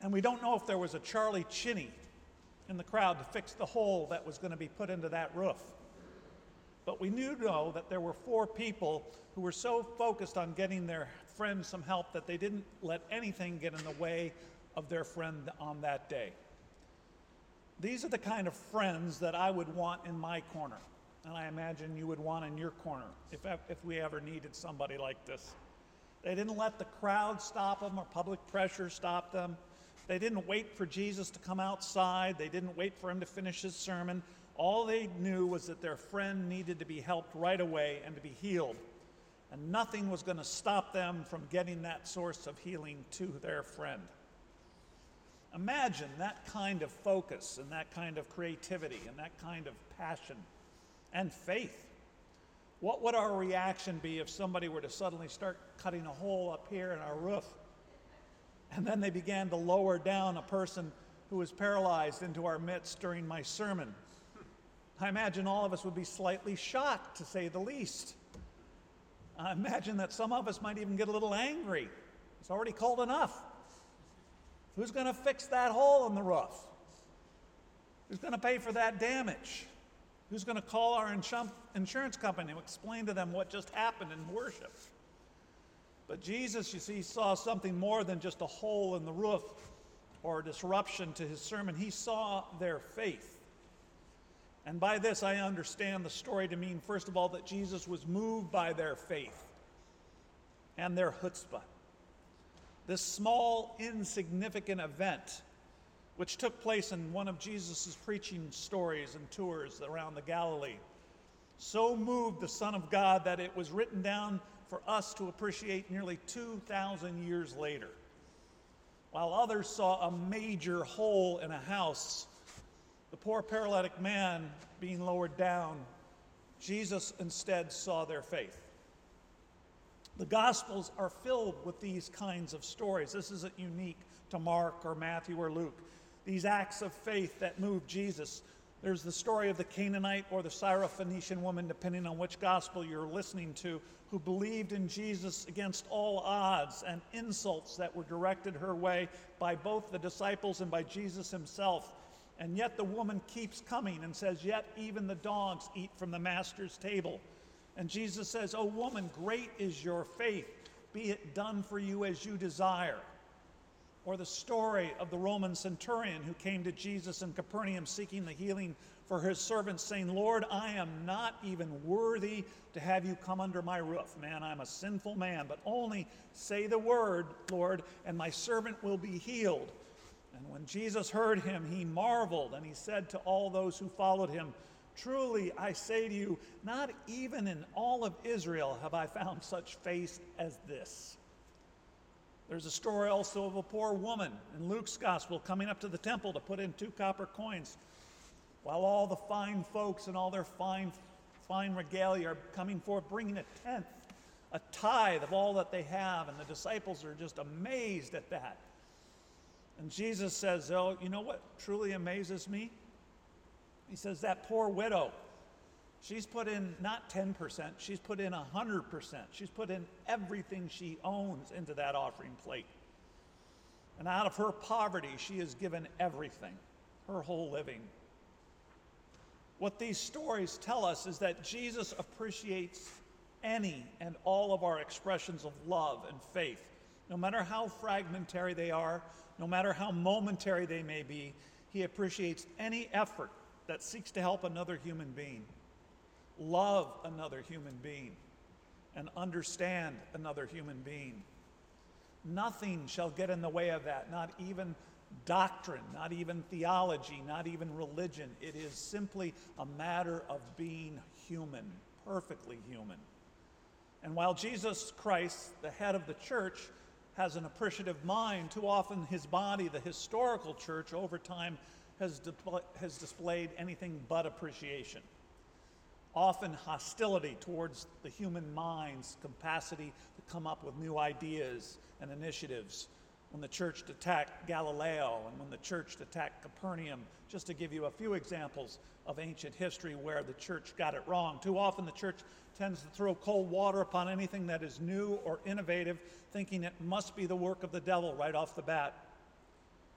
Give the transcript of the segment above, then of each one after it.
And we don't know if there was a Charlie Chinney in the crowd to fix the hole that was going to be put into that roof. But we do know that there were 4 people who were so focused on getting their friend some help that they didn't let anything get in the way of their friend on that day. These are the kind of friends that I would want in my corner, and I imagine you would want in your corner if we ever needed somebody like this. They didn't let the crowd stop them or public pressure stop them. They didn't wait for Jesus to come outside. They didn't wait for him to finish his sermon. All they knew was that their friend needed to be helped right away and to be healed. And nothing was going to stop them from getting that source of healing to their friend. Imagine that kind of focus and that kind of creativity and that kind of passion and faith. What would our reaction be if somebody were to suddenly start cutting a hole up here in our roof, and then they began to lower down a person who was paralyzed into our midst during my sermon? I imagine all of us would be slightly shocked, to say the least. I imagine that some of us might even get a little angry. It's already cold enough. Who's going to fix that hole in the roof? Who's going to pay for that damage? Who's going to call our insurance company and explain to them what just happened in worship? But Jesus, you see, saw something more than just a hole in the roof or a disruption to his sermon. He saw their faith. And by this, I understand the story to mean, first of all, that Jesus was moved by their faith and their chutzpah. This small, insignificant event, which took place in one of Jesus' preaching stories and tours around the Galilee, so moved the Son of God that it was written down for us to appreciate nearly 2,000 years later. While others saw a major hole in a house, the poor paralytic man being lowered down, Jesus instead saw their faith. The Gospels are filled with these kinds of stories. This isn't unique to Mark or Matthew or Luke. These acts of faith that moved Jesus. There's the story of the Canaanite or the Syrophoenician woman, depending on which gospel you're listening to, who believed in Jesus against all odds and insults that were directed her way by both the disciples and by Jesus himself. And yet the woman keeps coming and says, "Yet even the dogs eat from the master's table." And Jesus says, "Oh woman, great is your faith. Be it done for you as you desire." Or the story of the Roman centurion who came to Jesus in Capernaum seeking the healing for his servants, saying, "Lord, I am not even worthy to have you come under my roof. Man, I'm a sinful man, but only say the word, Lord, and my servant will be healed." And when Jesus heard him, he marveled, and he said to all those who followed him, "Truly, I say to you, not even in all of Israel have I found such faith as this." There's a story also of a poor woman in Luke's gospel coming up to the temple to put in 2 copper coins, while all the fine folks and all their fine regalia are coming forth, bringing a tenth, a tithe of all that they have, and the disciples are just amazed at that. And Jesus says, "Oh, you know what truly amazes me?" He says, that poor widow, she's put in not 10%, she's put in 100%. She's put in everything she owns into that offering plate. And out of her poverty, she has given everything, her whole living. What these stories tell us is that Jesus appreciates any and all of our expressions of love and faith, no matter how fragmentary they are, no matter how momentary they may be. He appreciates any effort that seeks to help another human being, love another human being, and understand another human being. Nothing shall get in the way of that, not even doctrine, not even theology, not even religion. It is simply a matter of being human, perfectly human. And while Jesus Christ, the head of the church, has an appreciative mind, too often his body, the historical church, over time has displayed anything but appreciation. Often hostility towards the human mind's capacity to come up with new ideas and initiatives. When the church attacked Galileo and when the church attacked Capernaum, just to give you a few examples of ancient history where the church got it wrong. Too often the church tends to throw cold water upon anything that is new or innovative, thinking it must be the work of the devil right off the bat.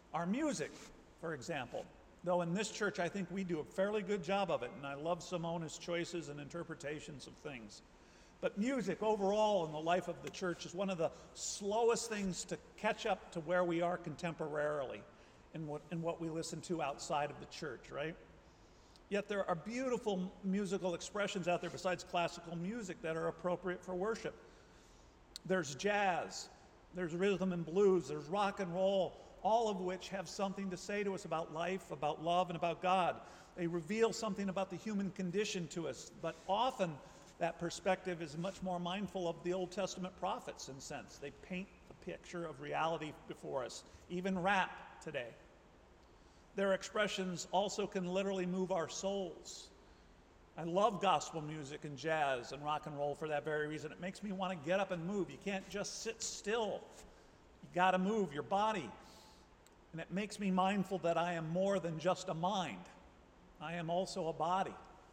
Our music, for example, though in this church I think we do a fairly good job of it, and I love Simona's choices and interpretations of things. But music overall in the life of the church is one of the slowest things to catch up to where we are contemporarily in what we listen to outside of the church, right? Yet there are beautiful musical expressions out there besides classical music that are appropriate for worship. There's jazz, there's rhythm and blues, there's rock and roll, all of which have something to say to us about life, about love, and about God. They reveal something about the human condition to us, but often that perspective is much more mindful of the Old Testament prophets in a sense. They paint a picture of reality before us, even rap today. Their expressions also can literally move our souls. I love gospel music and jazz and rock and roll for that very reason. It makes me want to get up and move. You can't just sit still. You got to move your body. And it makes me mindful that I am more than just a mind. I am also a body.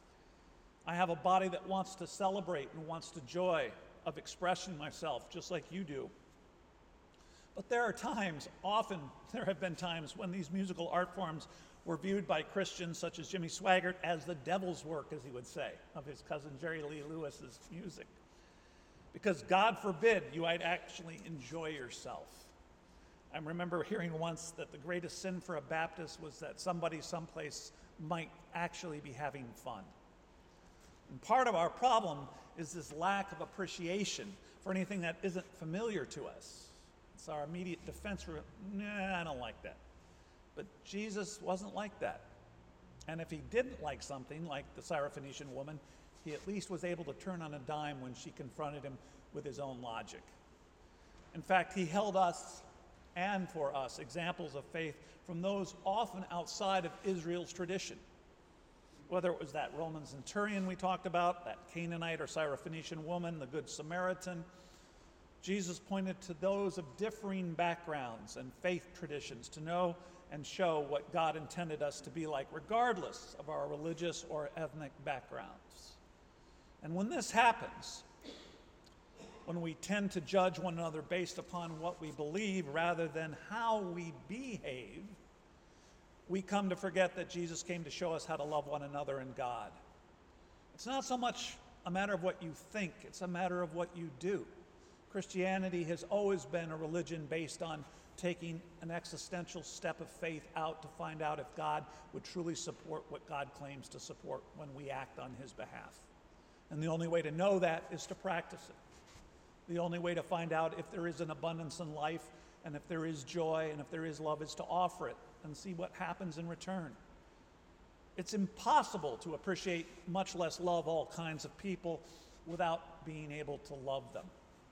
I have a body that wants to celebrate and wants the joy of expressing myself, just like you do. But there are times, often there have been times, when these musical art forms were viewed by Christians such as Jimmy Swaggart as the devil's work, as he would say, of his cousin Jerry Lee Lewis's music. Because God forbid you might actually enjoy yourself. I remember hearing once that the greatest sin for a Baptist was that somebody someplace might actually be having fun. And part of our problem is this lack of appreciation for anything that isn't familiar to us. It's our immediate defense. Nah, I don't like that. But Jesus wasn't like that. And if he didn't like something, like the Syrophoenician woman, he at least was able to turn on a dime when she confronted him with his own logic. In fact, he held us and for us examples of faith from those often outside of Israel's tradition. Whether it was that Roman centurion we talked about, that Canaanite or Syrophoenician woman, the Good Samaritan, Jesus pointed to those of differing backgrounds and faith traditions to know and show what God intended us to be like, regardless of our religious or ethnic backgrounds. And when this happens, when we tend to judge one another based upon what we believe rather than how we behave, we come to forget that Jesus came to show us how to love one another in God. It's not so much a matter of what you think, it's a matter of what you do. Christianity has always been a religion based on taking an existential step of faith out to find out if God would truly support what God claims to support when we act on his behalf. And the only way to know that is to practice it. The only way to find out if there is an abundance in life and if there is joy and if there is love is to offer it and see what happens in return. It's impossible to appreciate, much less love, all kinds of people without being able to love them.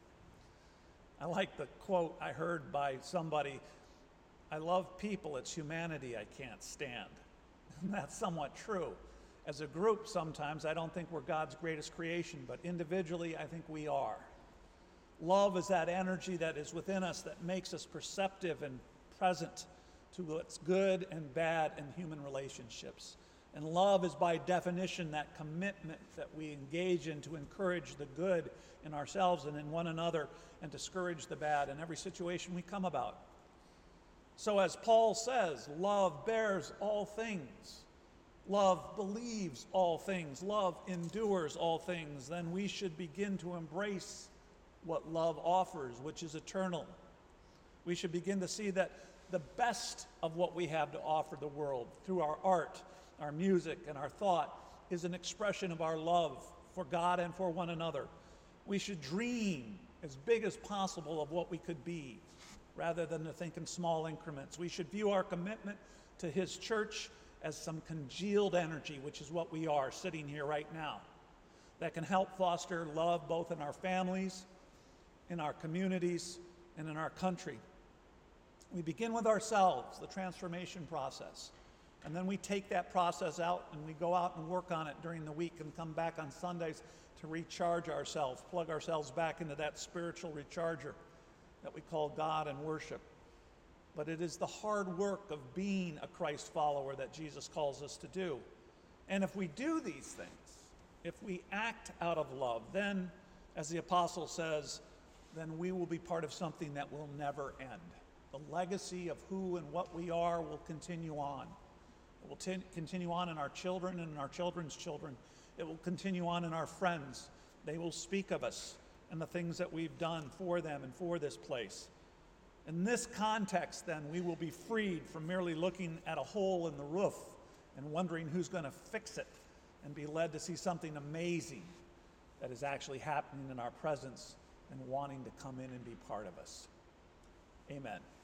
I like the quote I heard by somebody, "I love people, it's humanity I can't stand." And that's somewhat true. As a group, sometimes I don't think we're God's greatest creation, but individually, I think we are. Love is that energy that is within us that makes us perceptive and present to what's good and bad in human relationships. And love is by definition that commitment that we engage in to encourage the good in ourselves and in one another and discourage the bad in every situation we come about. So as Paul says, love bears all things. Love believes all things. Love endures all things. Then we should begin to embrace what love offers, which is eternal. We should begin to see that the best of what we have to offer the world through our art, our music, and our thought is an expression of our love for God and for one another. We should dream as big as possible of what we could be, rather than to think in small increments. We should view our commitment to his church as some congealed energy, which is what we are sitting here right now, that can help foster love both in our families, in our communities, and in our country. We begin with ourselves, the transformation process. And then we take that process out and we go out and work on it during the week and come back on Sundays to recharge ourselves, plug ourselves back into that spiritual recharger that we call God and worship. But it is the hard work of being a Christ follower that Jesus calls us to do. And if we do these things, if we act out of love, then, as the apostle says, then we will be part of something that will never end. The legacy of who and what we are will continue on. It will continue on in our children and in our children's children. It will continue on in our friends. They will speak of us and the things that we've done for them and for this place. In this context, then, we will be freed from merely looking at a hole in the roof and wondering who's going to fix it, and be led to see something amazing that is actually happening in our presence and wanting to come in and be part of us. Amen.